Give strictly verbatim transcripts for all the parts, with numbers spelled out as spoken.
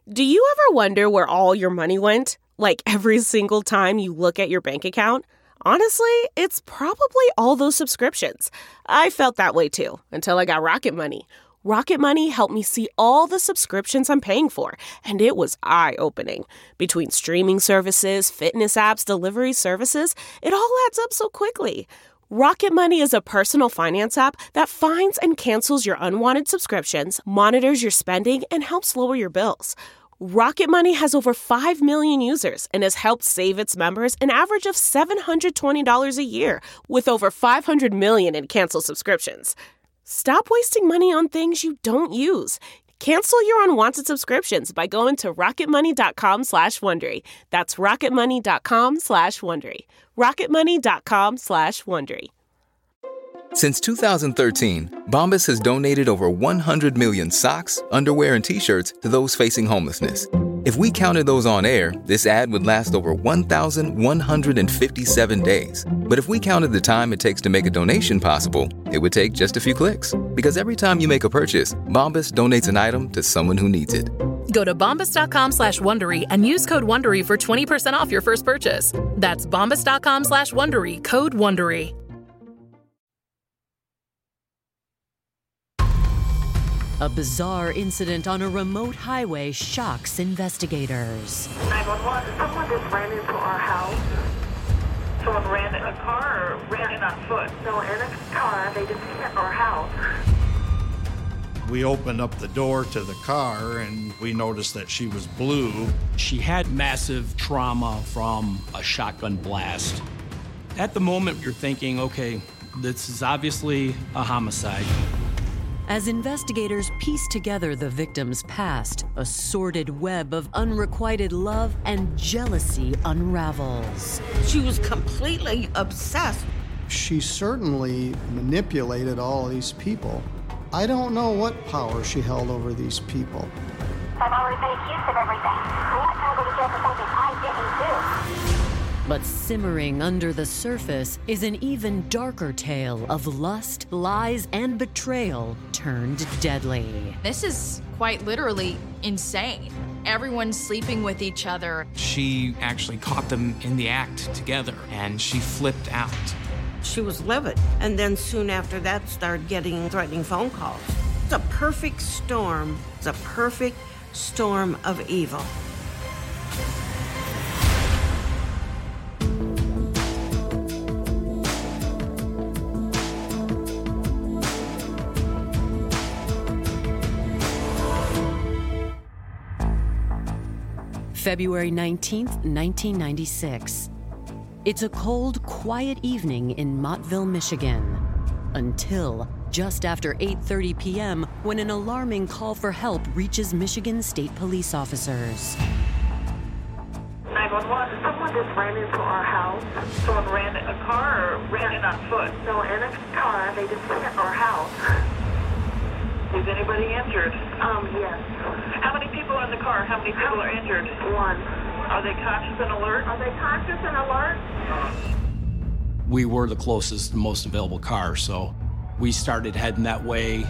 Do you ever wonder where all your money went? Like every single time you look at your bank account? Honestly, it's probably all those subscriptions. I felt that way too, until I got Rocket Money. Rocket Money helped me see all the subscriptions I'm paying for, and it was eye-opening. Between streaming services, fitness apps, delivery services, it all adds up so quickly. Rocket Money is a personal finance app that finds and cancels your unwanted subscriptions, monitors your spending, and helps lower your bills. Rocket Money has over five million users and has helped save its members an average of seven hundred twenty dollars a year, with over five hundred million in canceled subscriptions. Stop wasting money on things you don't use. Cancel your unwanted subscriptions by going to rocketmoney.com slash Wondery. That's rocketmoney.com slash Wondery. rocketmoney.com slash Wondery. Since two thousand thirteen, Bombas has donated over one hundred million socks, underwear, and T-shirts to those facing homelessness. If we counted those on air, this ad would last over one thousand one hundred fifty-seven days. But if we counted the time it takes to make a donation possible, it would take just a few clicks. Because every time you make a purchase, Bombas donates an item to someone who needs it. Go to bombas.com slash Wondery and use code Wondery for twenty percent off your first purchase. That's bombas.com slash Wondery, code Wondery. A bizarre incident on a remote highway shocks investigators. nine one one, someone just ran into our house. Someone ran in a car or ran in on foot? No, in a car. They just hit our house. We opened up the door to the car and we noticed that she was blue. She had massive trauma from a shotgun blast. At the moment, you're thinking, okay, this is obviously a homicide. As investigators piece together the victim's past, a sordid web of unrequited love and jealousy unravels. She was completely obsessed. She certainly manipulated all these people. I don't know what power she held over these people. I've always been accused of everything. I'm not trying to go to jail for something I didn't do. But simmering under the surface is an even darker tale of lust, lies, and betrayal turned deadly. This is quite literally insane. Everyone's sleeping with each other. She actually caught them in the act together, and she flipped out. She was livid, and then soon after that started getting threatening phone calls. It's a perfect storm. It's a perfect storm of evil. February nineteenth, nineteen ninety-six. It's a cold, quiet evening in Mottville, Michigan. Until just after eight thirty p.m. when an alarming call for help reaches Michigan State Police officers. nine one one, someone just ran into our house. Someone ran in a car or ran in on foot? No, in a car. They just hit our house. Is anybody injured? Um, yes. How many people are in the car? How many people are injured? One. Are they conscious and alert? Are they conscious and alert? We were the closest and most available car, so we started heading that way.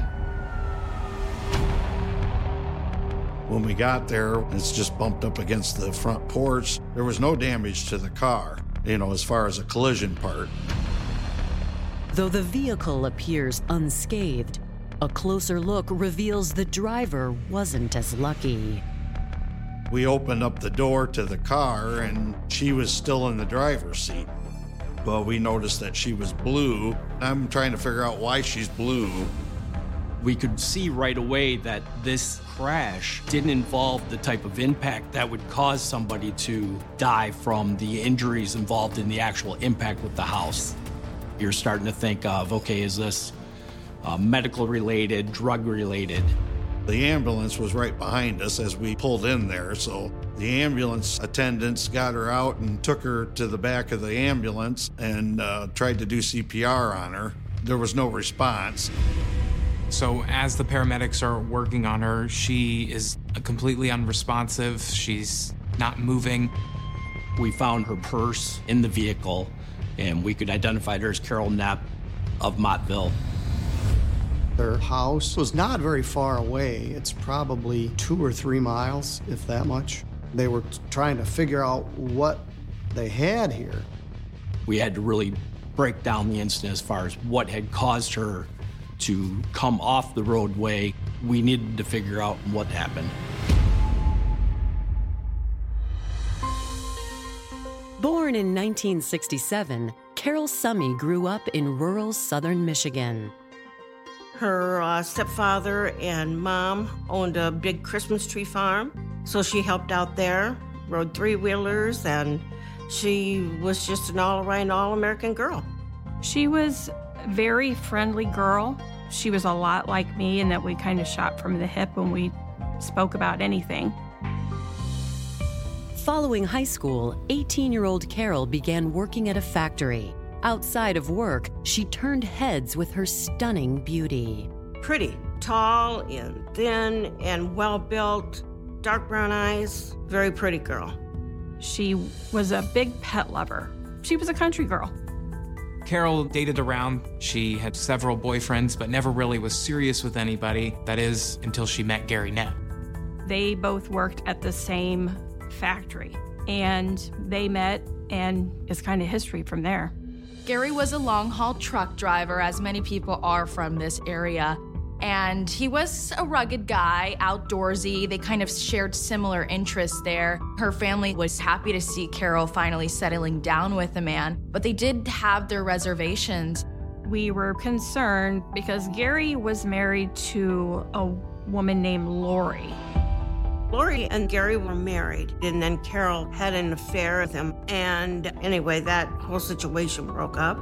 When we got there, it's just bumped up against the front porch. There was no damage to the car, you know, as far as a collision part. Though the vehicle appears unscathed, a closer look reveals the driver wasn't as lucky. We opened up the door to the car and she was still in the driver's seat. Well, we noticed that she was blue. I'm trying to figure out why she's blue. We could see right away that this crash didn't involve the type of impact that would cause somebody to die from the injuries involved in the actual impact with the house. You're starting to think of, okay, is this uh, medical related, drug related? The ambulance was right behind us as we pulled in there, so the ambulance attendants got her out and took her to the back of the ambulance and uh, tried to do C P R on her. There was no response. So as the paramedics are working on her, she is completely unresponsive. She's not moving. We found her purse in the vehicle, and we could identify her as Carol Knapp of Mottville. Their house was not very far away. It's probably two or three miles, if that much. They were trying to figure out what they had here. We had to really break down the incident as far as what had caused her to come off the roadway. We needed to figure out what happened. Born in nineteen sixty-seven, Carol Summey grew up in rural southern Michigan. Her uh, stepfather and mom owned a big Christmas tree farm, so she helped out there, rode three-wheelers, and she was just an all-around, all-American girl. She was a very friendly girl. She was a lot like me in that we kind of shot from the hip when we spoke about anything. Following high school, eighteen-year-old Carol began working at a factory. Outside of work, she turned heads with her stunning beauty. Pretty, tall and thin and well-built, dark brown eyes, very pretty girl. She was a big pet lover. She was a country girl. Carol dated around. She had several boyfriends, but never really was serious with anybody. That is, until she met Gary Knapp. They both worked at the same factory, and they met, and it's kind of history from there. Gary was a long-haul truck driver, as many people are from this area. And he was a rugged guy, outdoorsy. They kind of shared similar interests there. Her family was happy to see Carol finally settling down with a man, but they did have their reservations. We were concerned because Gary was married to a woman named Lori. Lori and Gary were married, and then Carol had an affair with him. And anyway, that whole situation broke up.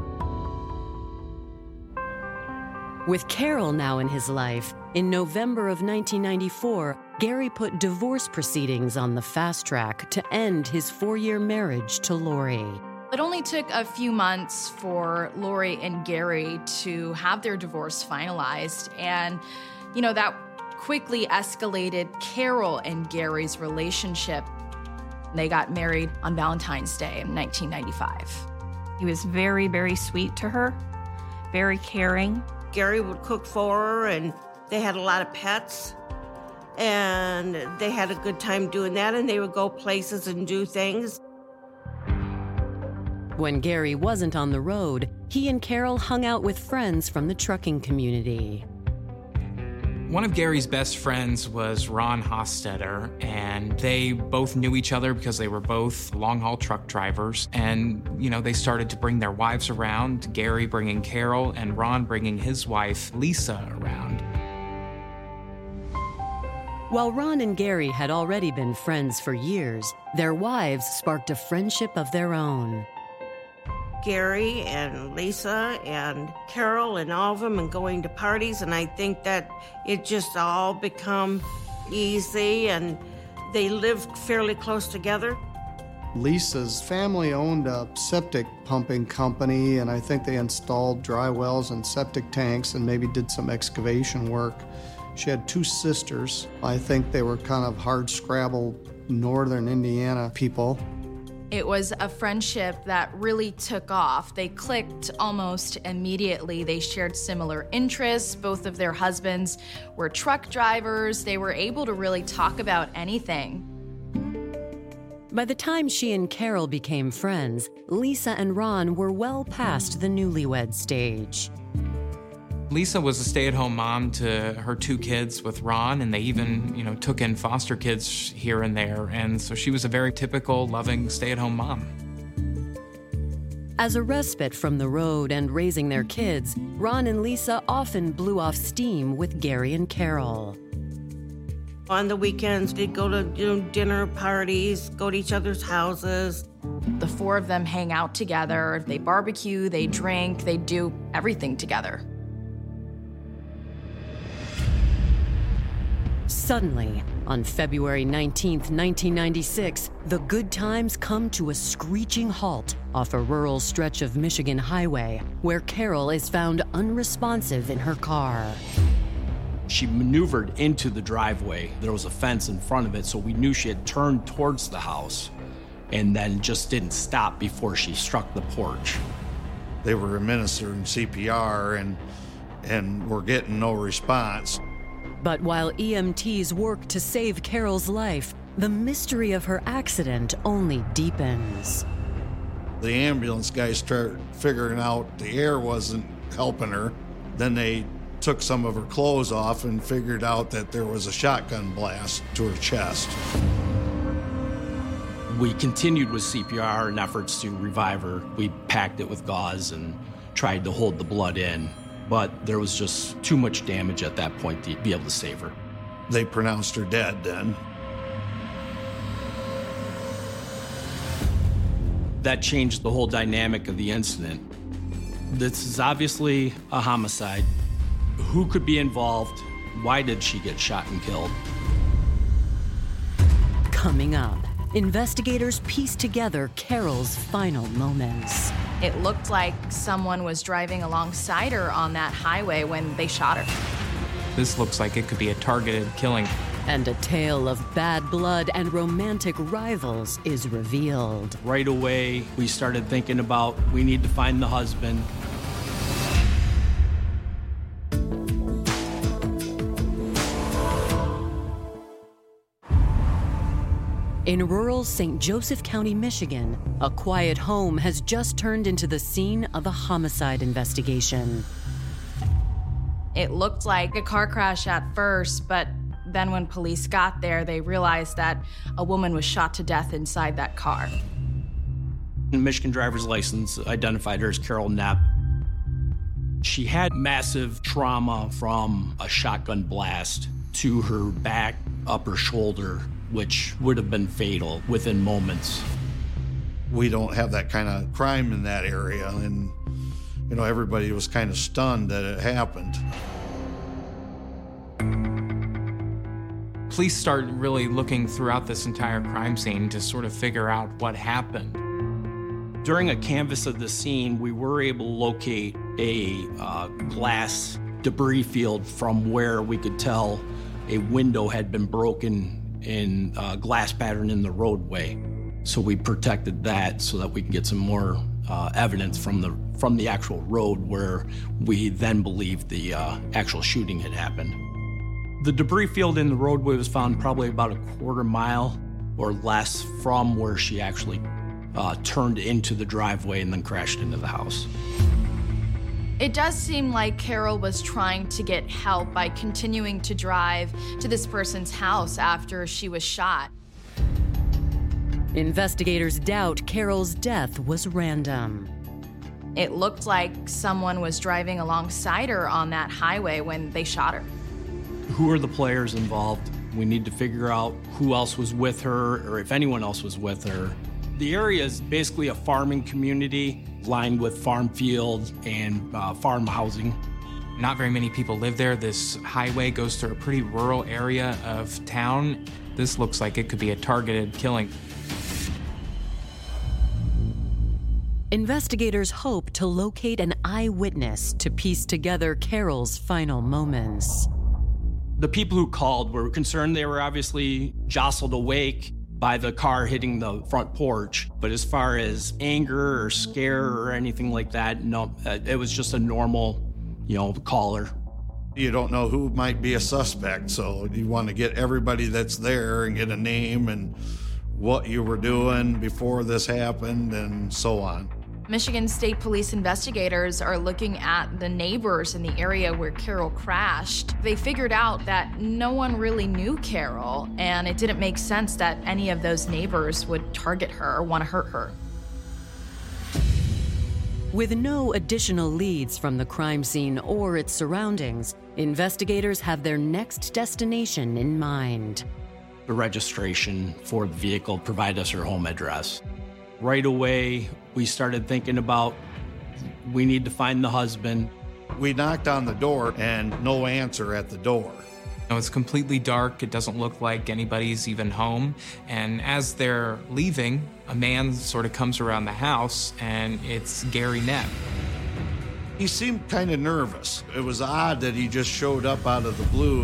With Carol now in his life, in November of nineteen ninety-four, Gary put divorce proceedings on the fast track to end his four-year marriage to Lori. It only took a few months for Lori and Gary to have their divorce finalized. And, you know, that quickly escalated Carol and Gary's relationship. They got married on Valentine's Day in nineteen ninety-five. He was very, very sweet to her, very caring. Gary would cook for her, and they had a lot of pets, and they had a good time doing that, and they would go places and do things. When Gary wasn't on the road, he and Carol hung out with friends from the trucking community. One of Gary's best friends was Ron Hostetter, and they both knew each other because they were both long-haul truck drivers. And, you know, they started to bring their wives around, Gary bringing Carol and Ron bringing his wife, Lisa, around. While Ron and Gary had already been friends for years, their wives sparked a friendship of their own. Gary and Lisa and Carol and all of them, and going to parties, and I think that it just all become easy, and they lived fairly close together. Lisa's family owned a septic pumping company, and I think they installed dry wells and septic tanks and maybe did some excavation work. She had two sisters. I think they were kind of hard-scrabble northern Indiana people. It was a friendship that really took off. They clicked almost immediately. They shared similar interests. Both of their husbands were truck drivers. They were able to really talk about anything. By the time she and Carol became friends, Lisa and Ron were well past the newlywed stage. Lisa was a stay-at-home mom to her two kids with Ron, and they even, you know, took in foster kids here and there. And so she was a very typical, loving, stay-at-home mom. As a respite from the road and raising their kids, Ron and Lisa often blew off steam with Gary and Carol. On the weekends, they'd go to, you know, dinner parties, go to each other's houses. The four of them hang out together. They barbecue, they drink, they do everything together. Suddenly, on February nineteenth, nineteen ninety-six, the good times come to a screeching halt off a rural stretch of Michigan highway where Carol is found unresponsive in her car. She maneuvered into the driveway. There was a fence in front of it, so we knew she had turned towards the house and then just didn't stop before she struck the porch. They were administering C P R, and and we're getting no response. But while E M Ts work to save Carol's life, the mystery of her accident only deepens. The ambulance guys started figuring out the air wasn't helping her. Then they took some of her clothes off and figured out that there was a shotgun blast to her chest. We continued with C P R and efforts to revive her. We packed it with gauze and tried to hold the blood in, but there was just too much damage at that point to be able to save her. They pronounced her dead then. That changed the whole dynamic of the incident. This is obviously a homicide. Who could be involved? Why did she get shot and killed? Coming up, investigators piece together Carol's final moments. It looked like someone was driving alongside her on that highway when they shot her. This looks like it could be a targeted killing. And a tale of bad blood and romantic rivals is revealed. Right away, we started thinking about, we need to find the husband. In rural Saint Joseph County, Michigan, a quiet home has just turned into the scene of a homicide investigation. It looked like a car crash at first, but then when police got there, they realized that a woman was shot to death inside that car. The Michigan driver's license identified her as Carol Knapp. She had massive trauma from a shotgun blast to her back, upper shoulder, which would have been fatal within moments. We don't have that kind of crime in that area, and you know, everybody was kind of stunned that it happened. Police start really looking throughout this entire crime scene to sort of figure out what happened. During a canvass of the scene, we were able to locate a uh, glass debris field from where we could tell a window had been broken in uh, glass pattern in the roadway. So we protected that so that we can get some more uh, evidence from the from the actual road where we then believed the uh, actual shooting had happened. The debris field in the roadway was found probably about a quarter mile or less from where she actually uh, turned into the driveway and then crashed into the house. It does seem like Carol was trying to get help by continuing to drive to this person's house after she was shot. Investigators doubt Carol's death was random. It looked like someone was driving alongside her on that highway when they shot her. Who are the players involved? We need to figure out who else was with her or if anyone else was with her. The area is basically a farming community lined with farm fields and uh, farm housing. Not very many people live there. This highway goes through a pretty rural area of town. This looks like it could be a targeted killing. Investigators hope to locate an eyewitness to piece together Carol's final moments. The people who called were concerned. They were obviously jostled awake by the car hitting the front porch. But as far as anger or scare or anything like that, no, it was just a normal, you know, caller. You don't know who might be a suspect, so you want to get everybody that's there and get a name and what you were doing before this happened and so on. Michigan State Police investigators are looking at the neighbors in the area where Carol crashed. They figured out that no one really knew Carol, and it didn't make sense that any of those neighbors would target her or want to hurt her. With no additional leads from the crime scene or its surroundings, investigators have their next destination in mind. The registration for the vehicle provided us her home address. Right away, we started thinking about, we need to find the husband. We knocked on the door and no answer at the door. You know, it's completely dark. It doesn't look like anybody's even home. And as they're leaving, a man sort of comes around the house, and it's Gary Knapp. He seemed kind of nervous. It was odd that he just showed up out of the blue.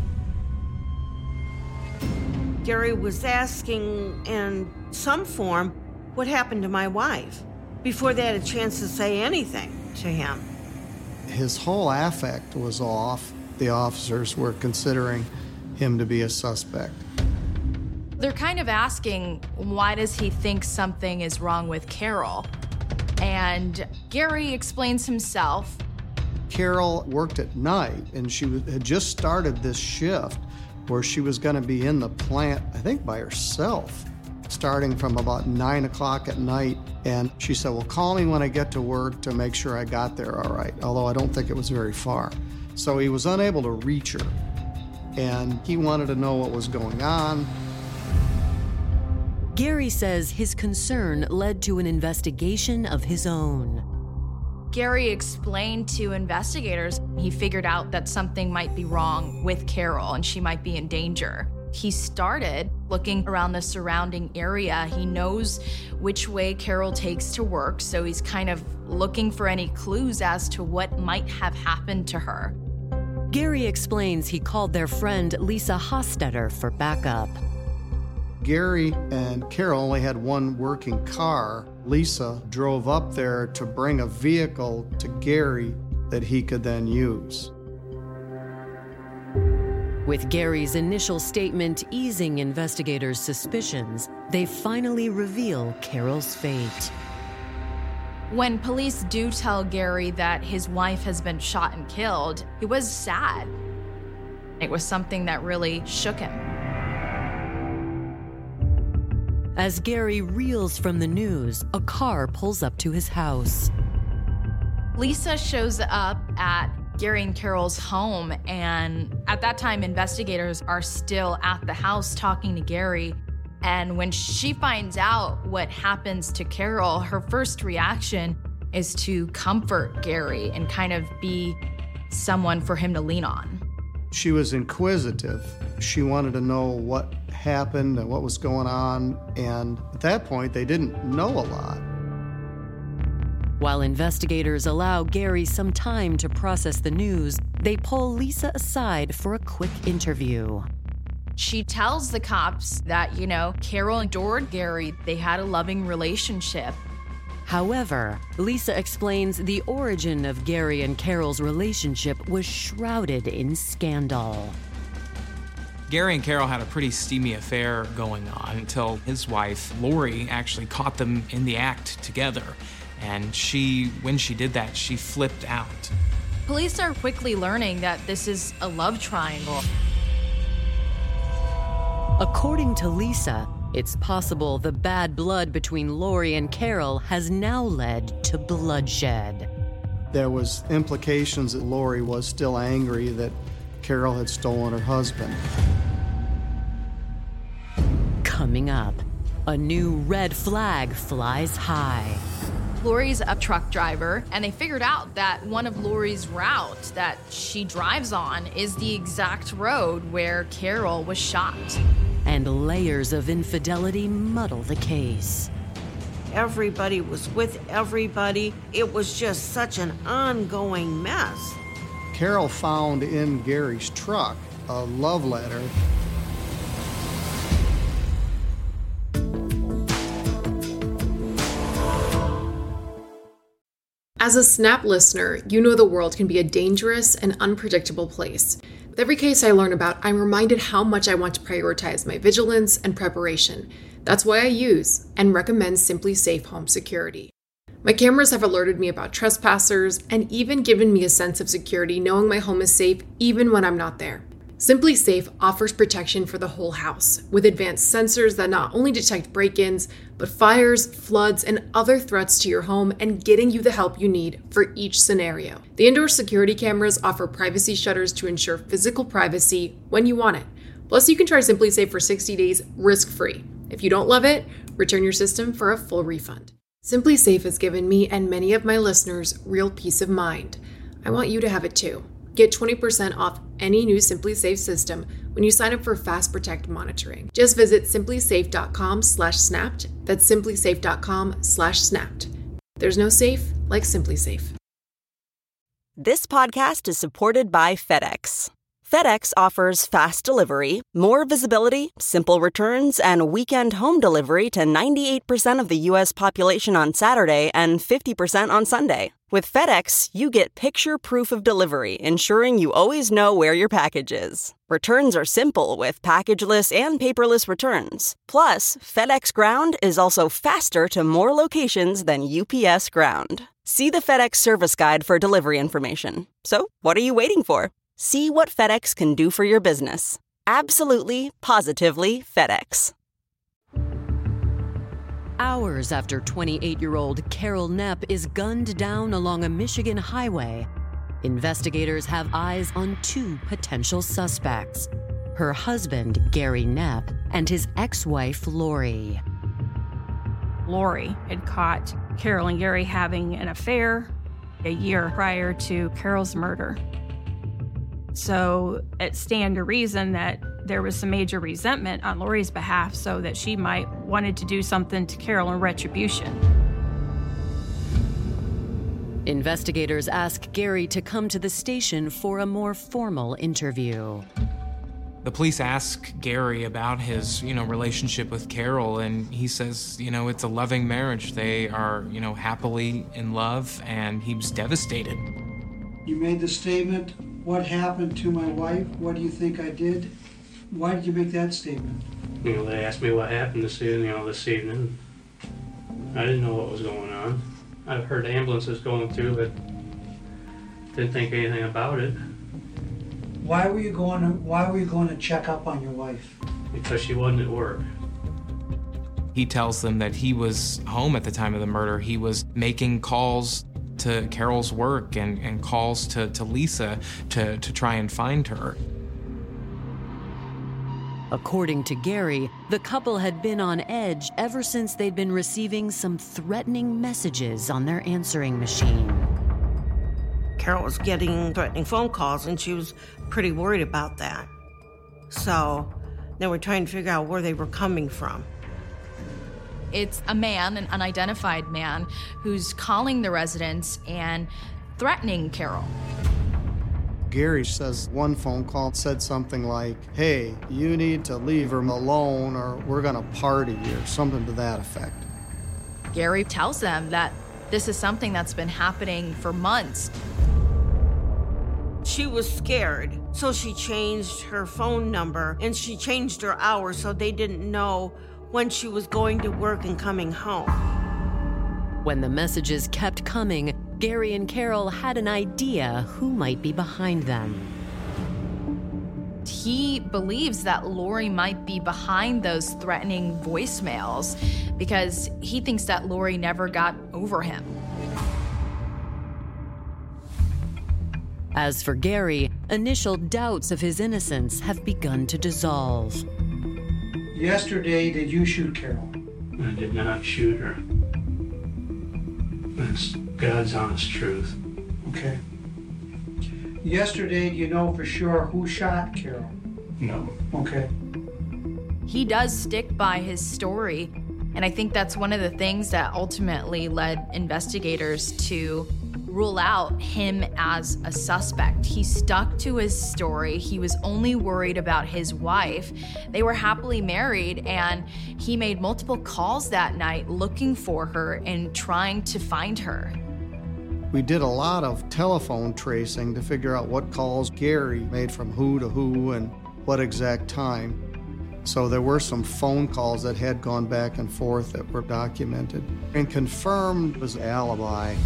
Gary was asking in some form what happened to my wife before they had a chance to say anything to him. His whole affect was off. The officers were considering him to be a suspect. They're kind of asking, why does he think something is wrong with Carol? And Gary explains himself. Carol worked at night, and she had just started this shift where she was going to be in the plant, I think by herself, starting from about nine o'clock at night. And she said, well, call me when I get to work to make sure I got there all right, although I don't think it was very far. So he was unable to reach her, and he wanted to know what was going on. Gary says his concern led to an investigation of his own. Gary explained to investigators he figured out that something might be wrong with Carol and she might be in danger. He started looking around the surrounding area. He knows which way Carol takes to work, so he's kind of looking for any clues as to what might have happened to her. Gary explains he called their friend Lisa Hostetter for backup. Gary and Carol only had one working car. Lisa drove up there to bring a vehicle to Gary that he could then use. With Gary's initial statement easing investigators' suspicions, they finally reveal Carol's fate. When police do tell Gary that his wife has been shot and killed, he was sad. It was something that really shook him. As Gary reels from the news, a car pulls up to his house. Lisa shows up at Gary and Carol's home, and at that time, investigators are still at the house talking to Gary. And when she finds out what happens to Carol, her first reaction is to comfort Gary and kind of be someone for him to lean on. She was inquisitive. She wanted to know what happened and what was going on, and at that point, they didn't know a lot. While investigators allow Gary some time to process the news, they pull Lisa aside for a quick interview. She tells the cops that, you know, Carol adored Gary. They had a loving relationship. However, Lisa explains the origin of Gary and Carol's relationship was shrouded in scandal. Gary and Carol had a pretty steamy affair going on until his wife, Lori, actually caught them in the act together. And she, when she did that, she flipped out. Police are quickly learning that this is a love triangle. According to Lisa, it's possible the bad blood between Lori and Carol has now led to bloodshed. There was implications that Lori was still angry that Carol had stolen her husband. Coming up, a new red flag flies high. Lori's a truck driver, and they figured out that one of Lori's routes that she drives on is the exact road where Carol was shot. And layers of infidelity muddle the case. Everybody was with everybody. It was just such an ongoing mess. Carol found in Gary's truck a love letter. As a Snap listener, you know the world can be a dangerous and unpredictable place. With every case I learn about, I'm reminded how much I want to prioritize my vigilance and preparation. That's why I use and recommend Simply Safe Home Security. My cameras have alerted me about trespassers and even given me a sense of security knowing my home is safe even when I'm not there. Simply Safe offers protection for the whole house with advanced sensors that not only detect break-ins, but fires, floods, and other threats to your home and getting you the help you need for each scenario. The indoor security cameras offer privacy shutters to ensure physical privacy when you want it. Plus, you can try Simply Safe for sixty days risk-free. If you don't love it, return your system for a full refund. Simply Safe has given me and many of my listeners real peace of mind. I want you to have it too. Get twenty percent off any new Simply Safe system when you sign up for Fast Protect monitoring. Just visit simplysafe.com slash snapped. That's simplysafe.com slash snapped. There's no safe like Simply Safe. This podcast is supported by FedEx. FedEx offers fast delivery, more visibility, simple returns, and weekend home delivery to ninety-eight percent of the U S population on Saturday and fifty percent on Sunday. With FedEx, you get picture proof of delivery, ensuring you always know where your package is. Returns are simple with packageless and paperless returns. Plus, FedEx Ground is also faster to more locations than U P S Ground. See the FedEx service guide for delivery information. So, what are you waiting for? See what FedEx can do for your business. Absolutely, positively FedEx. Hours after twenty-eight-year-old Carol Knepp is gunned down along a Michigan highway, investigators have eyes on two potential suspects: her husband, Gary Knepp, and his ex-wife, Lori. Lori had caught Carol and Gary having an affair a year prior to Carol's murder. So it stand to reason that there was some major resentment on Lori's behalf, so that she might wanted to do something to Carol in retribution. Investigators ask Gary to come to the station for a more formal interview. The police ask Gary about his, you know, relationship with Carol, and he says, you know, it's a loving marriage. They are, you know, happily in love, and he was devastated. You made the statement, "What happened to my wife? What do you think I did?" Why did you make that statement? You know, they asked me what happened this evening, you know, this evening. I didn't know what was going on. I've heard ambulances going through, but didn't think anything about it. Why were you going to, why were you going to check up on your wife? Because she wasn't at work. He tells them that he was home at the time of the murder. He was making calls to Carol's work and, and calls to, to Lisa to, to try and find her. According to Gary, the couple had been on edge ever since they'd been receiving some threatening messages on their answering machine. Carol was getting threatening phone calls, and she was pretty worried about that. So they were trying to figure out where they were coming from. It's a man, an unidentified man, who's calling the residents and threatening Carol. Gary says one phone call said something like, "Hey, you need to leave her alone or we're gonna party," or something to that effect. Gary tells them that this is something that's been happening for months. She was scared, so she changed her phone number and she changed her hours so they didn't know when she was going to work and coming home. When the messages kept coming, Gary and Carol had an idea who might be behind them. He believes that Lori might be behind those threatening voicemails because he thinks that Lori never got over him. As for Gary, initial doubts of his innocence have begun to dissolve. Yesterday, did you shoot Carol? I did not shoot her. That's God's honest truth. Okay. Yesterday, do you know for sure who shot Carol? No. Okay. He does stick by his story, and I think that's one of the things that ultimately led investigators to rule out him as a suspect. He stuck to his story. He was only worried about his wife. They were happily married, and he made multiple calls that night looking for her and trying to find her. We did a lot of telephone tracing to figure out what calls Gary made from who to who and what exact time. So there were some phone calls that had gone back and forth that were documented and confirmed his alibi.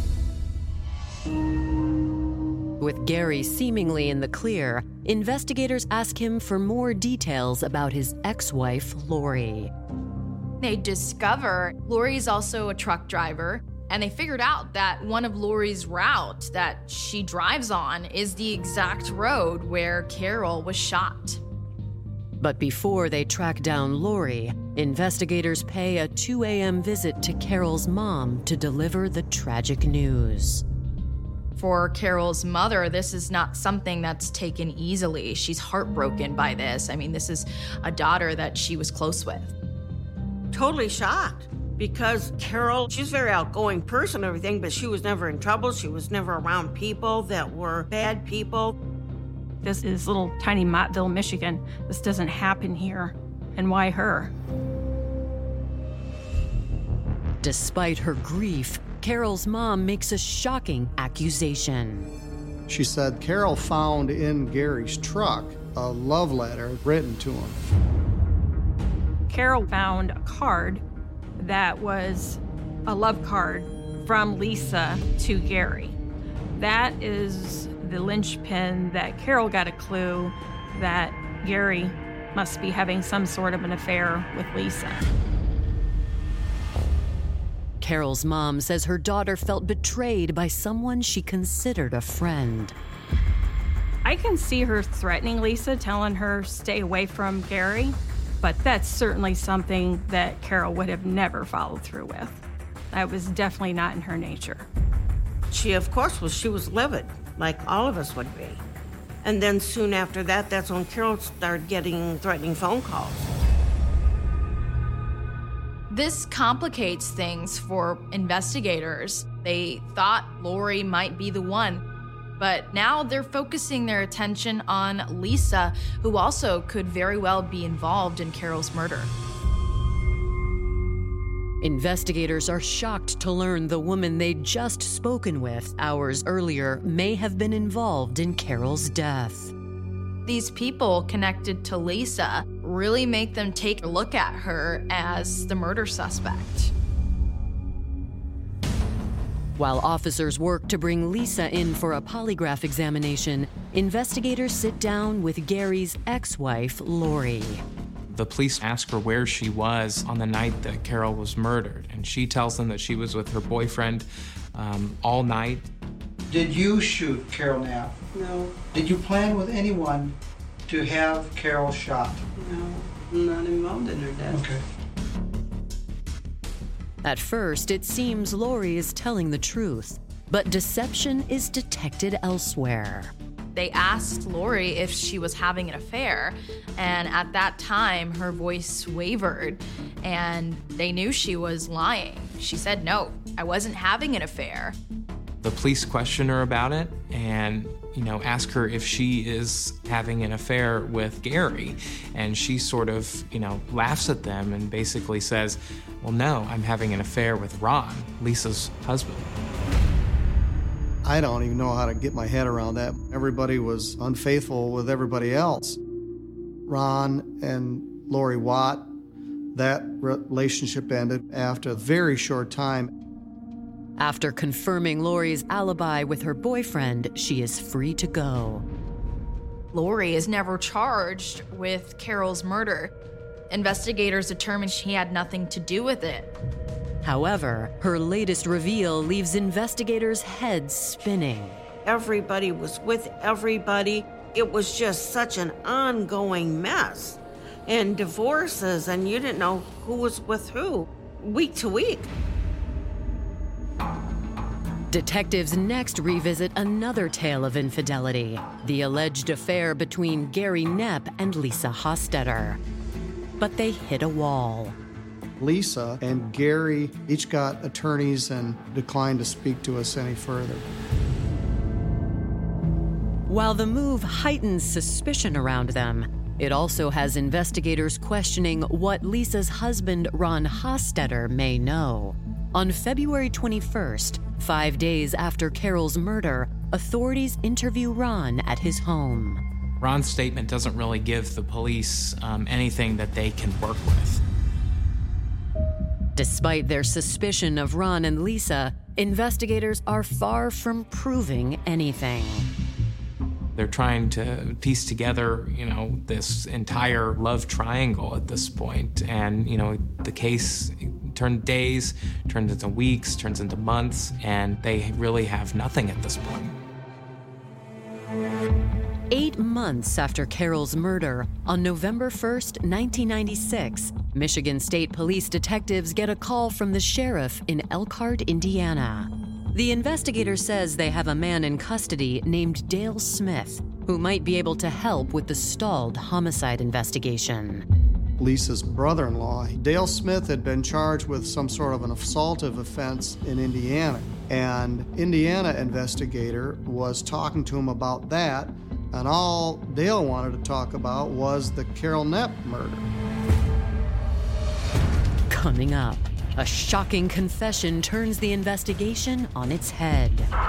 With Gary seemingly in the clear, investigators ask him for more details about his ex-wife, Lori. They discover Lori's also a truck driver, and they figured out that one of Lori's routes that she drives on is the exact road where Carol was shot. But before they track down Lori, investigators pay a two a.m. visit to Carol's mom to deliver the tragic news. For Carol's mother, this is not something that's taken easily. She's heartbroken by this. I mean, this is a daughter that she was close with. Totally shocked, because Carol, she's a very outgoing person and everything, but she was never in trouble. She was never around people that were bad people. This is little tiny Mottville, Michigan. This doesn't happen here. And why her? Despite her grief, Carol's mom makes a shocking accusation. She said Carol found in Gary's truck a love letter written to him. Carol found a card that was a love card from Lisa to Gary. That is the linchpin that Carol got a clue that Gary must be having some sort of an affair with Lisa. Carol's mom says her daughter felt betrayed by someone she considered a friend. I can see her threatening Lisa, telling her stay away from Gary, but that's certainly something that Carol would have never followed through with. That was definitely not in her nature. She, of course, was, she was livid, like all of us would be. And then soon after that, that's when Carol started getting threatening phone calls. This complicates things for investigators. They thought Lori might be the one, but now they're focusing their attention on Lisa, who also could very well be involved in Carol's murder. Investigators are shocked to learn the woman they'd just spoken with hours earlier may have been involved in Carol's death. These people connected to Lisa really make them take a look at her as the murder suspect. While officers work to bring Lisa in for a polygraph examination, investigators sit down with Gary's ex-wife, Lori. The police ask her where she was on the night that Carol was murdered, and she tells them that she was with her boyfriend um, all night. Did you shoot Carol Knapp? No. Did you plan with anyone to have Carol shot? No, I'm not involved in her death. Okay. At first, it seems Lori is telling the truth, but deception is detected elsewhere. They asked Lori if she was having an affair, and at that time, her voice wavered, and they knew she was lying. She said, "No, I wasn't having an affair." The police question her about it and, you know, ask her if she is having an affair with Gary. And she sort of, you know, laughs at them and basically says, "Well, no, I'm having an affair with Ron, Lisa's husband." I don't even know how to get my head around that. Everybody was unfaithful with everybody else. Ron and Lori Watt, that relationship ended after a very short time. After confirming Lori's alibi with her boyfriend, she is free to go. Lori is never charged with Carol's murder. Investigators determined she had nothing to do with it. However, her latest reveal leaves investigators' heads spinning. Everybody was with everybody. It was just such an ongoing mess. And divorces, and you didn't know who was with who, week to week. Detectives next revisit another tale of infidelity, the alleged affair between Gary Knapp and Lisa Hostetter. But they hit a wall. Lisa and Gary each got attorneys and declined to speak to us any further. While the move heightens suspicion around them, it also has investigators questioning what Lisa's husband, Ron Hostetter, may know. On February twenty-first, five days after Carol's murder, authorities interview Ron at his home. Ron's statement doesn't really give the police um, anything that they can work with. Despite their suspicion of Ron and Lisa, investigators are far from proving anything. They're trying to piece together, you know, this entire love triangle at this point. And, you know, the case turned days, turns into weeks, turns into months, and they really have nothing at this point. Eight months after Carol's murder, on November first, nineteen ninety-six, Michigan State Police detectives get a call from the sheriff in Elkhart, Indiana. The investigator says they have a man in custody named Dale Smith, who might be able to help with the stalled homicide investigation. Lisa's brother-in-law, Dale Smith, had been charged with some sort of an assaultive offense in Indiana. And Indiana investigator was talking to him about that And all Dale wanted to talk about was the Carol Knepp murder. Coming up, a shocking confession turns the investigation on its head.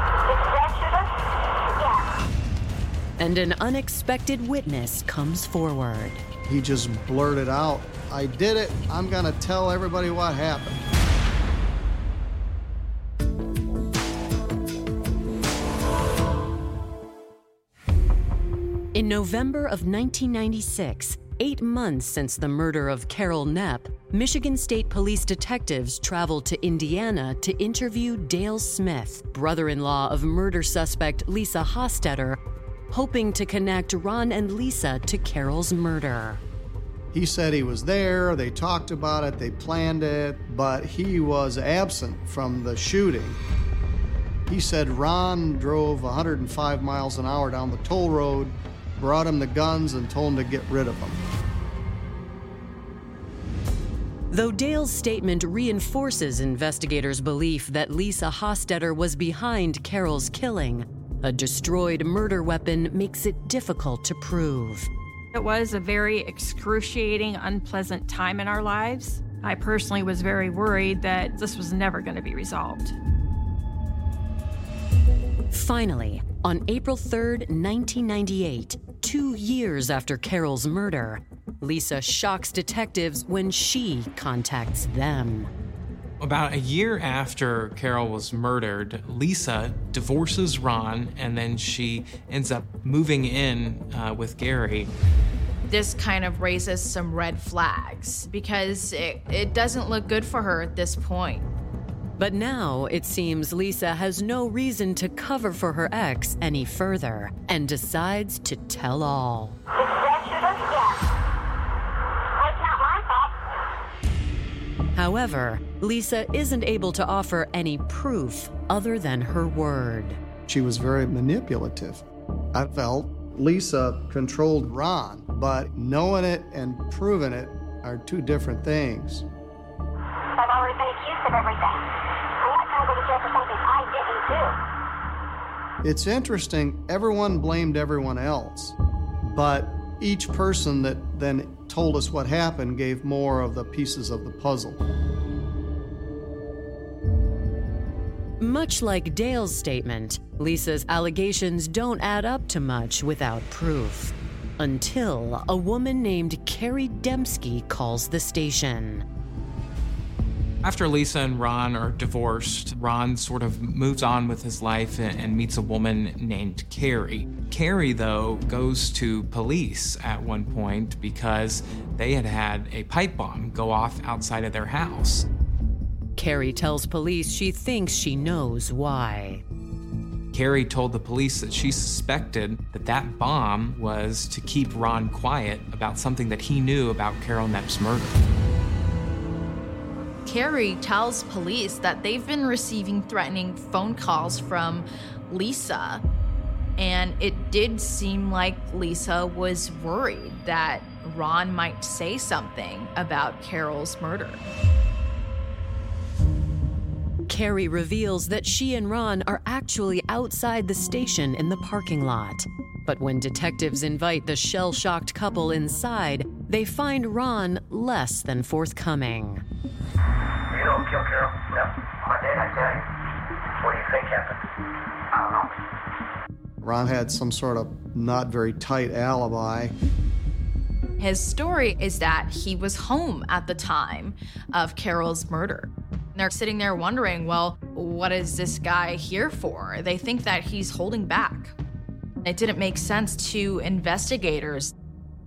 And an unexpected witness comes forward. He just blurted out, "I did it. I'm gonna tell everybody what happened." In November of nineteen ninety-six, eight months since the murder of Carol Knepp, Michigan State Police detectives traveled to Indiana to interview Dale Smith, brother-in-law of murder suspect Lisa Hostetter, hoping to connect Ron and Lisa to Carol's murder. He said he was there, they talked about it, they planned it, but he was absent from the shooting. He said Ron drove one hundred five miles an hour down the toll road, brought him the guns, and told him to get rid of them. Though Dale's statement reinforces investigators' belief that Lisa Hostetter was behind Carol's killing, a destroyed murder weapon makes it difficult to prove. It was a very excruciating, unpleasant time in our lives. I personally was very worried that this was never going to be resolved. Finally, on April third, nineteen ninety-eight, two years after Carol's murder, Lisa shocks detectives when she contacts them. About a year after Carol was murdered, Lisa divorces Ron, and then she ends up moving in uh, with Gary. This kind of raises some red flags because it, it doesn't look good for her at this point. But now it seems Lisa has no reason to cover for her ex any further and decides to tell all. However, Lisa isn't able to offer any proof other than her word. She was very manipulative. I felt Lisa controlled Ron, but knowing it and proving it are two different things. I've already been accused of everything. I'm not going to go to jail for something I didn't do. It's interesting, everyone blamed everyone else, but each person that then told us what happened gave more of the pieces of the puzzle. Much like Dale's statement, Lisa's allegations don't add up to much without proof. Until a woman named Carrie Dembski calls the station. After Lisa and Ron are divorced, Ron sort of moves on with his life and meets a woman named Carrie. Carrie, though, goes to police at one point because they had had a pipe bomb go off outside of their house. Carrie tells police she thinks she knows why. Carrie told the police that she suspected that that bomb was to keep Ron quiet about something that he knew about Carol Knepp's murder. Carrie tells police that they've been receiving threatening phone calls from Lisa, and it did seem like Lisa was worried that Ron might say something about Carol's murder. Carrie reveals that she and Ron are actually outside the station in the parking lot. But when detectives invite the shell-shocked couple inside, they find Ron less than forthcoming. You don't kill Carol. No, I did, I tell you. What do you think happened? I don't know. Ron had some sort of not very tight alibi. His story is that he was home at the time of Carol's murder. They're sitting there wondering, well, what is this guy here for? They think that he's holding back. It didn't make sense to investigators.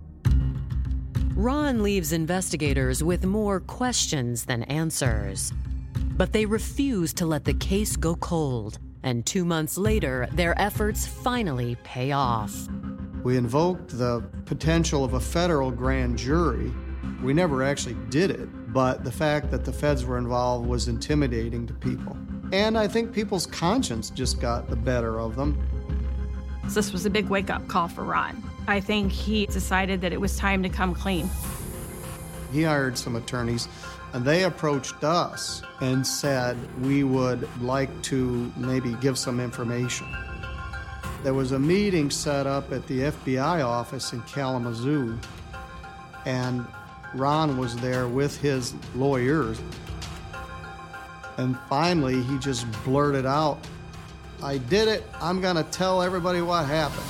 Ron leaves investigators with more questions than answers. But they refuse to let the case go cold, and two months later, their efforts finally pay off. We invoked the potential of a federal grand jury. We never actually did it, but the fact that the feds were involved was intimidating to people. And I think people's conscience just got the better of them. This was a big wake-up call for Ron. I think he decided that it was time to come clean. He hired some attorneys, and they approached us and said we would like to maybe give some information. There was a meeting set up at the F B I office in Kalamazoo, and Ron was there with his lawyers. And finally, he just blurted out, "I did it. I'm gonna tell everybody what happened."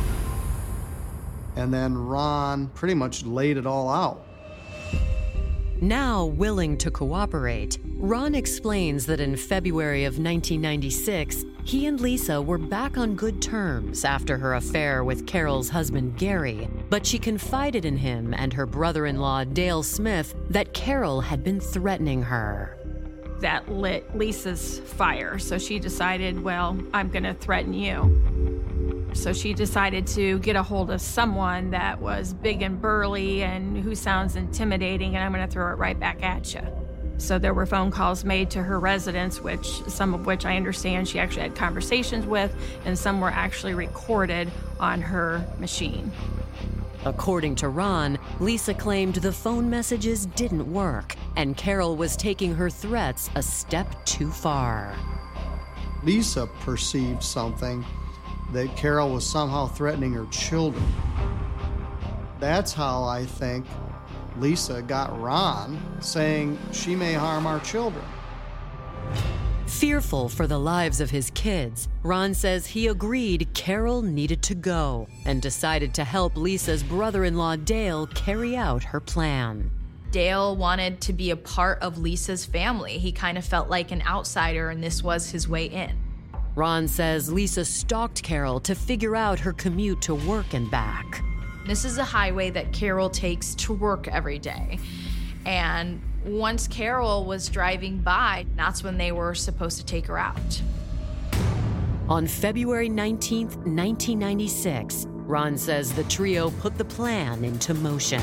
And then Ron pretty much laid it all out. Now willing to cooperate, Ron explains that in February of nineteen ninety-six, he and Lisa were back on good terms after her affair with Carol's husband, Gary, but she confided in him and her brother-in-law, Dale Smith, that Carol had been threatening her. That lit Lisa's fire, so she decided, well, I'm going to threaten you. So she decided to get a hold of someone that was big and burly and who sounds intimidating, and I'm going to throw it right back at you. So there were phone calls made to her residence, which some of which I understand she actually had conversations with, and some were actually recorded on her machine. According to Ron, Lisa claimed the phone messages didn't work, and Carol was taking her threats a step too far. Lisa perceived something, that Carol was somehow threatening her children. That's how I think Lisa got Ron saying she may harm our children. Fearful for the lives of his kids, Ron says he agreed Carol needed to go and decided to help Lisa's brother-in-law Dale carry out her plan. Dale wanted to be a part of Lisa's family. He kind of felt like an outsider, and this was his way in. Ron says Lisa stalked Carol to figure out her commute to work and back. This is a highway that Carol takes to work every day. And once Carol was driving by, that's when they were supposed to take her out. On February nineteenth, nineteen ninety-six, Ron says the trio put the plan into motion.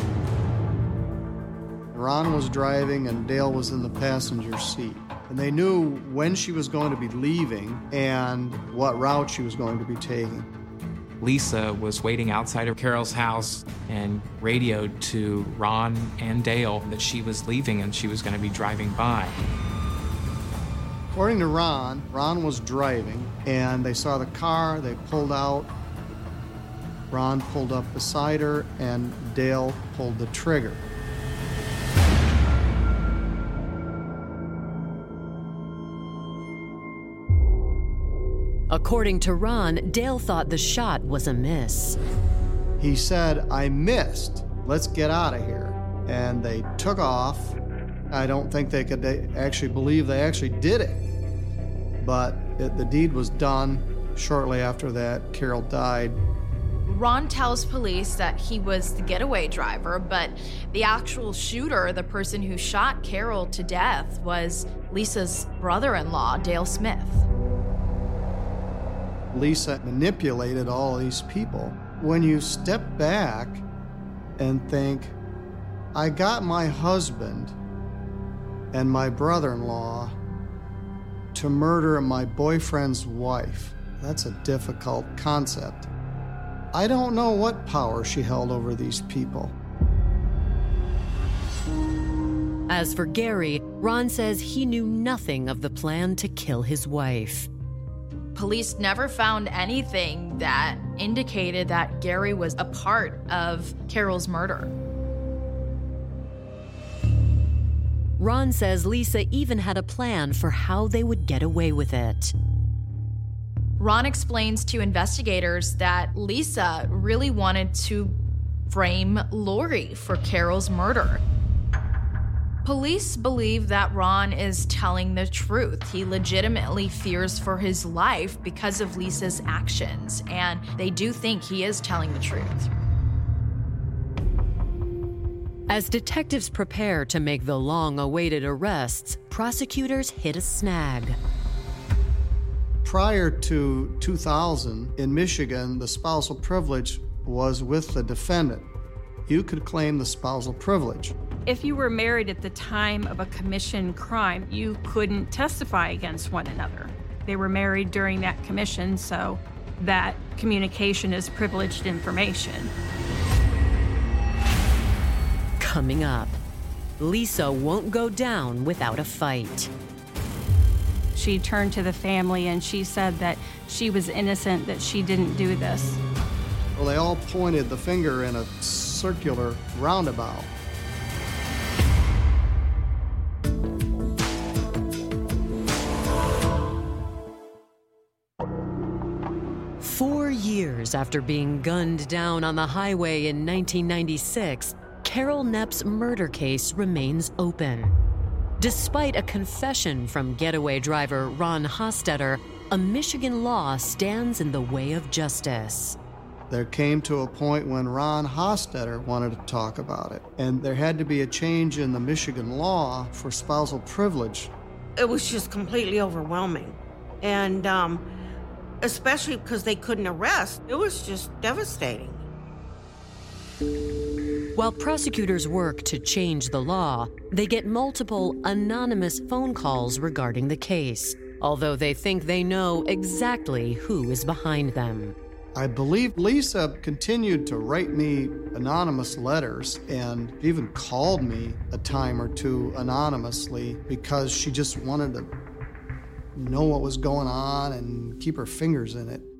Ron was driving and Dale was in the passenger seat. And they knew when she was going to be leaving and what route she was going to be taking. Lisa was waiting outside of Carol's house and radioed to Ron and Dale that she was leaving and she was going to be driving by. According to Ron, Ron was driving and they saw the car, they pulled out. Ron pulled up beside her and Dale pulled the trigger. According to Ron, Dale thought the shot was a miss. He said, "I missed. Let's get out of here." And they took off. I don't think they could actually believe they actually did it. But it, the deed was done. Shortly after that, Carol died. Ron tells police that he was the getaway driver, but the actual shooter, the person who shot Carol to death, was Lisa's brother-in-law, Dale Smith. Lisa manipulated all these people. When you step back and think, I got my husband and my brother-in-law to murder my boyfriend's wife, that's a difficult concept. I don't know what power she held over these people. As for Gary, Ron says he knew nothing of the plan to kill his wife. Police never found anything that indicated that Gary was a part of Carol's murder. Ron says Lisa even had a plan for how they would get away with it. Ron explains to investigators that Lisa really wanted to frame Lori for Carol's murder. Police believe that Ron is telling the truth. He legitimately fears for his life because of Lisa's actions, and they do think he is telling the truth. As detectives prepare to make the long-awaited arrests, prosecutors hit a snag. Prior to two thousand, in Michigan, the spousal privilege was with the defendant. You could claim the spousal privilege. If you were married at the time of a commission crime, you couldn't testify against one another. They were married during that commission, so that communication is privileged information. Coming up, Lisa won't go down without a fight. She turned to the family and she said that she was innocent, that she didn't do this. Well, they all pointed the finger in a circular roundabout. Four years after being gunned down on the highway in nineteen ninety-six, Carol Knepp's murder case remains open. Despite a confession from getaway driver Ron Hostetter, a Michigan law stands in the way of justice. There came to a point when Ron Hostetter wanted to talk about it, and there had to be a change in the Michigan law for spousal privilege. It was just completely overwhelming. And um, especially because they couldn't arrest, it was just devastating. While prosecutors work to change the law, they get multiple anonymous phone calls regarding the case, although they think they know exactly who is behind them. I believe Lisa continued to write me anonymous letters and even called me a time or two anonymously because she just wanted to know what was going on and keep her fingers in it.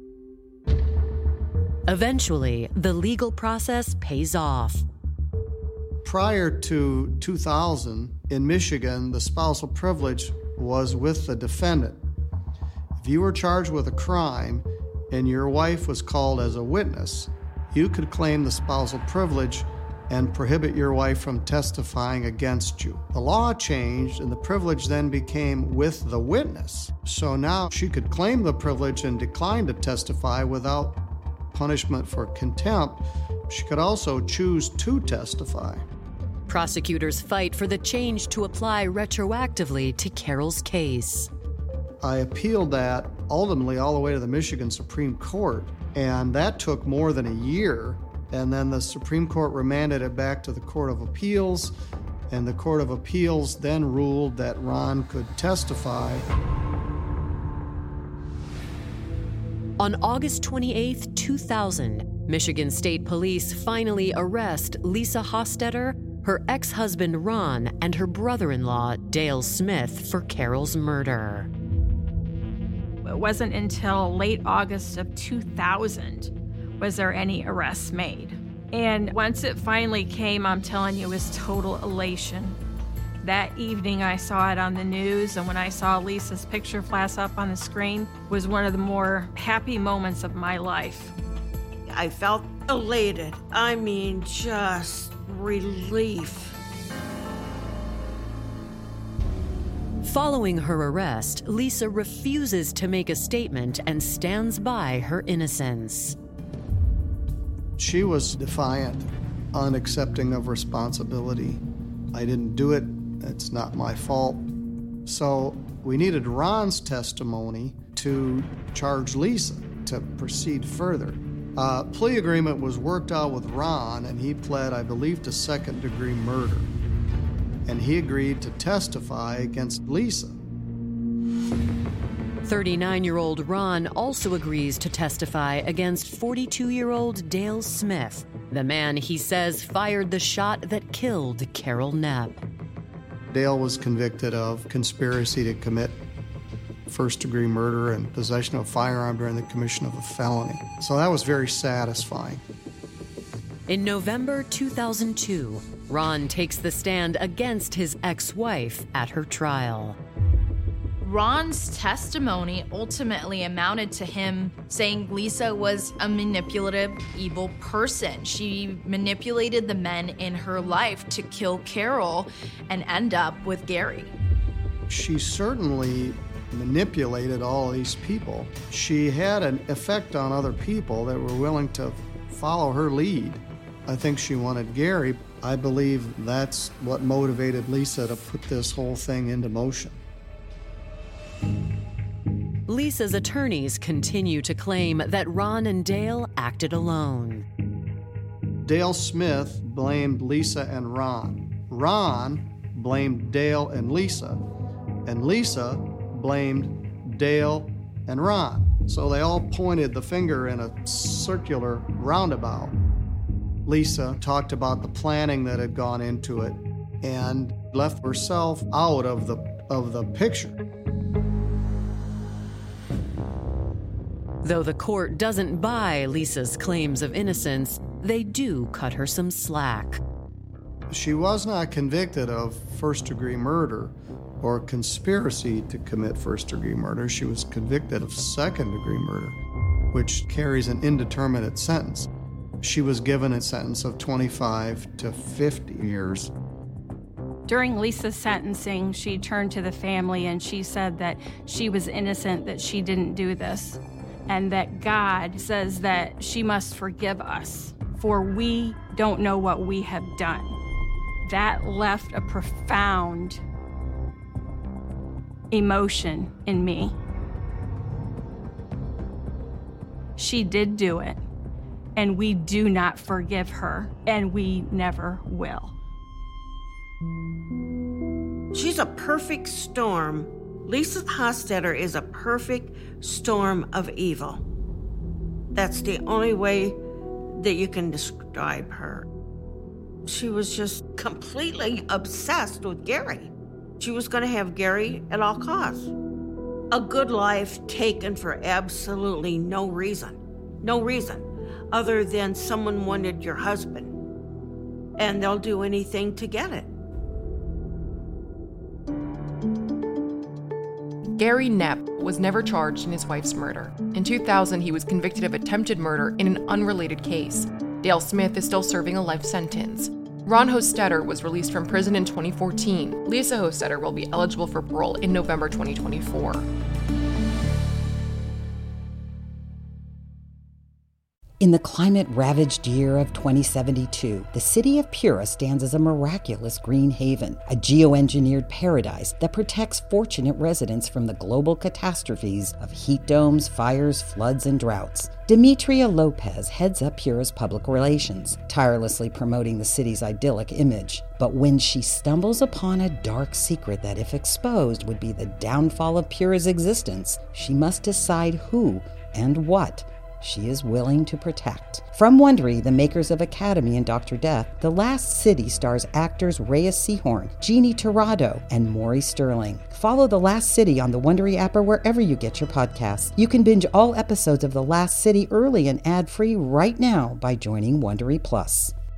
Eventually, the legal process pays off. Prior to two thousand, in Michigan, the spousal privilege was with the defendant. If you were charged with a crime and your wife was called as a witness, you could claim the spousal privilege and prohibit your wife from testifying against you. The law changed and the privilege then became with the witness. So now she could claim the privilege and decline to testify without punishment for contempt. She could also choose to testify. Prosecutors fight for the change to apply retroactively to Carol's case. I appealed that ultimately all the way to the Michigan Supreme Court, and that took more than a year. And then the Supreme Court remanded it back to the Court of Appeals, and the Court of Appeals then ruled that Ron could testify. On August twenty-eighth, two thousand, Michigan State Police finally arrest Lisa Hostetter, her ex-husband Ron, and her brother-in-law Dale Smith for Carol's murder. It wasn't until late August of two thousand was there any arrests made. And once it finally came, I'm telling you, it was total elation. That evening I saw it on the news, and when I saw Lisa's picture flash up on the screen, was one of the more happy moments of my life. I felt elated. I mean, just relief. Following her arrest, Lisa refuses to make a statement and stands by her innocence. She was defiant, unaccepting of responsibility. I didn't do it. It's not my fault. So we needed Ron's testimony to charge Lisa to proceed further. A plea agreement was worked out with Ron, and he pled, I believe, to second-degree murder. And he agreed to testify against Lisa. thirty-nine-year-old Ron also agrees to testify against forty-two-year-old Dale Smith, the man he says fired the shot that killed Carol Knepp. Dale was convicted of conspiracy to commit first-degree murder and possession of a firearm during the commission of a felony. So that was very satisfying. In November two thousand two, Ron takes the stand against his ex-wife at her trial. Ron's testimony ultimately amounted to him saying Lisa was a manipulative, evil person. She manipulated the men in her life to kill Carol and end up with Gary. She certainly manipulated all these people. She had an effect on other people that were willing to follow her lead. I think she wanted Gary. I believe that's what motivated Lisa to put this whole thing into motion. Lisa's attorneys continue to claim that Ron and Dale acted alone. Dale Smith blamed Lisa and Ron. Ron blamed Dale and Lisa. And Lisa blamed Dale and Ron. So they all pointed the finger in a circular roundabout. Lisa talked about the planning that had gone into it and left herself out of the, of the picture. Though the court doesn't buy Lisa's claims of innocence, they do cut her some slack. She was not convicted of first-degree murder or conspiracy to commit first-degree murder. She was convicted of second-degree murder, which carries an indeterminate sentence. She was given a sentence of twenty-five to fifty years. During Lisa's sentencing, she turned to the family and she said that she was innocent, that she didn't do this, and that God says that she must forgive us, for we don't know what we have done. That left a profound emotion in me. She did do it, and we do not forgive her, and we never will. She's a perfect storm. Lisa Hostetter is a perfect storm of evil. That's the only way that you can describe her. She was just completely obsessed with Gary. She was going to have Gary at all costs. A good life taken for absolutely no reason. No reason other than someone wanted your husband. And they'll do anything to get it. Gary Knepp was never charged in his wife's murder. In two thousand, he was convicted of attempted murder in an unrelated case. Dale Smith is still serving a life sentence. Ron Hostetter was released from prison in twenty fourteen. Lisa Hostetter will be eligible for parole in November twenty twenty-four. In the climate-ravaged year of twenty seventy-two, the city of Pura stands as a miraculous green haven, a geoengineered paradise that protects fortunate residents from the global catastrophes of heat domes, fires, floods, and droughts. Demetria Lopez heads up Pura's public relations, tirelessly promoting the city's idyllic image. But when she stumbles upon a dark secret that, if exposed, would be the downfall of Pura's existence, she must decide who and what she is willing to protect. From Wondery, the makers of Academy and Doctor Death, The Last City stars actors Reyes Sehorn, Jeannie Torrado, and Maury Sterling. Follow The Last City on the Wondery app or wherever you get your podcasts. You can binge all episodes of The Last City early and ad-free right now by joining Wondery Plus.